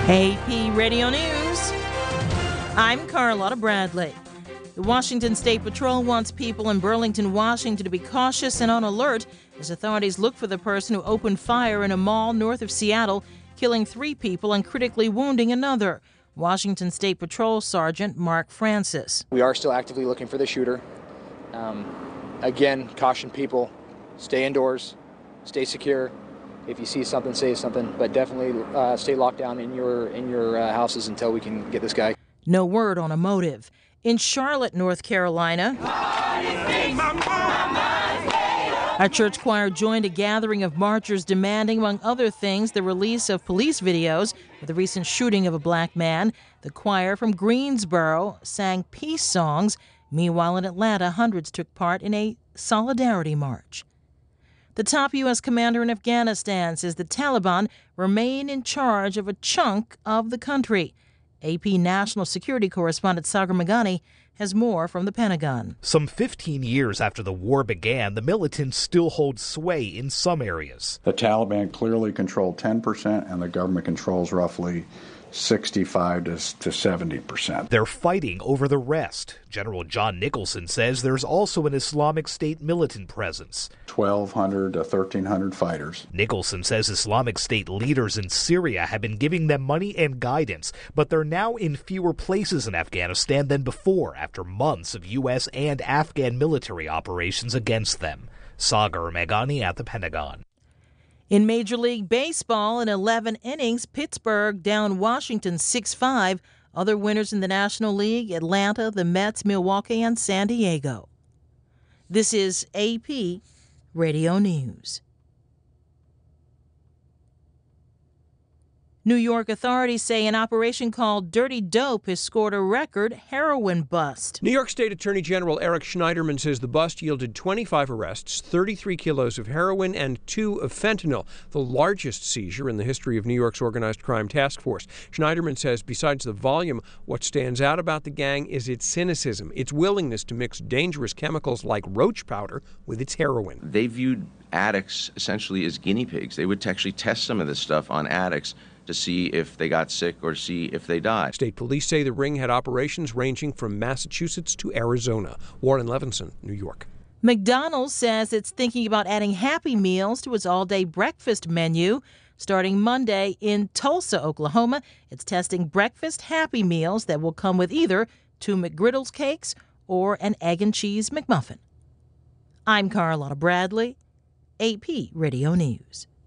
AP Radio News. I'm Carlotta Bradley. The Washington State Patrol wants people in Burlington, Washington to be cautious and on alert as authorities look for the person who opened fire in a mall north of Seattle, killing 3 people and critically wounding another. Washington State Patrol Sergeant Mark Francis. We are still actively looking for the shooter. Again, caution people, stay indoors, stay secure. If you see something, say something, but definitely stay locked down in your houses until we can get this guy. No word on a motive. In Charlotte, North Carolina, a church choir joined a gathering of marchers demanding, among other things, the release of police videos of the recent shooting of a black man. The choir from Greensboro sang peace songs. Meanwhile, in Atlanta, hundreds took part in a solidarity march. The top U.S. commander in Afghanistan says the Taliban remain in charge of a chunk of the country. AP National Security Correspondent Sagar Meghani has more from the Pentagon. Some 15 years after the war began, the militants still hold sway in some areas. The Taliban clearly control 10%, and the government controls roughly 65 to 70%. They're fighting over the rest. General John Nicholson says there's also an Islamic State militant presence. 1,200 to 1,300 fighters. Nicholson says Islamic State leaders in Syria have been giving them money and guidance, but they're now in fewer places in Afghanistan than before after months of U.S. and Afghan military operations against them. Sagar Meghani at the Pentagon. In Major League Baseball, in 11 innings, Pittsburgh down Washington 6-5. Other winners in the National League, Atlanta, the Mets, Milwaukee, and San Diego. This is AP Radio News. New York authorities say an operation called Dirty Dope has scored a record heroin bust. New York State Attorney General Eric Schneiderman says the bust yielded 25 arrests, 33 kilos of heroin, and 2 of fentanyl, the largest seizure in the history of New York's Organized Crime Task Force. Schneiderman says besides the volume, what stands out about the gang is its cynicism, its willingness to mix dangerous chemicals like roach powder with its heroin. They viewed addicts essentially as guinea pigs. They would actually test some of this stuff on addicts to see if they got sick or see if they died. State police say the ring had operations ranging from Massachusetts to Arizona. Warren Levinson, New York. McDonald's says it's thinking about adding Happy Meals to its all-day breakfast menu. Starting Monday in Tulsa, Oklahoma, it's testing breakfast Happy Meals that will come with either 2 McGriddles cakes or an egg and cheese McMuffin. I'm Carlotta Bradley, AP Radio News.